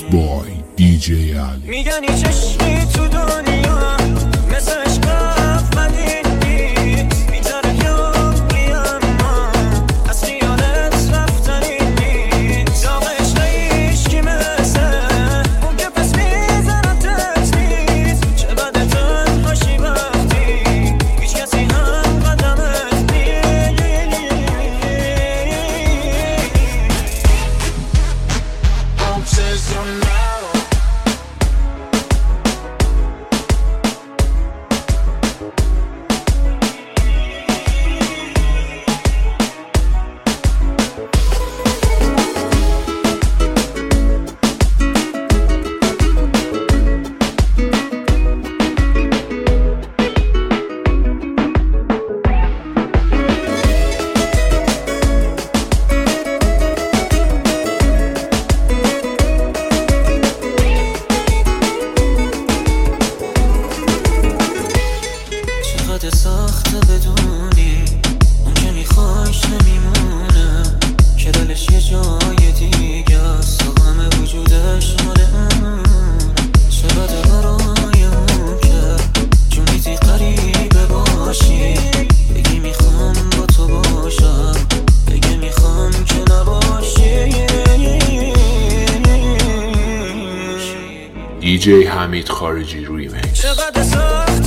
Mixed by DJ Ali. میگنی چشمی تو دنیا مثل عشق ولی نیست بیتره یاری اما از خیالت رفتنی نیست داغ عشق عشقی مثل اون که پس میزنتت نیست چه بده تنهاشی وقتی هیچ کسی هم قدمت نیست ساخته بدونی اون که میخوایش نمیمونه که دلش یه جای دیگه است و همه وجودش مال اون چه بده برای اون که جونیتی قریبه باشی بگی میخوام با تو باشم بگی میخوام که نباشی DJ حمید خارجی ریمیکس. چه بده ساخته